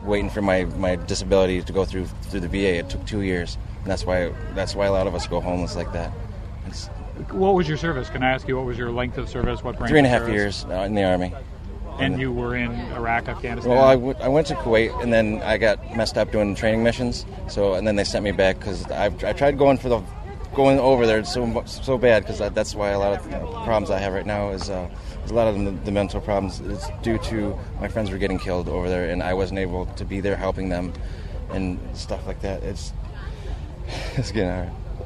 waiting for my disability to go through the VA. It took 2 years, and that's why a lot of us go homeless like that. What was your service? Can I ask you what was your length of service? What branch? 3.5 years in the Army. And you were in Iraq, Afghanistan? Well, I went to Kuwait, and then I got messed up doing training missions. And then they sent me back because I tried going over there so bad, because that's why a lot of the problems I have right now is a lot of the mental problems is due to my friends were getting killed over there, and I wasn't able to be there helping them and stuff like that. It's getting hard.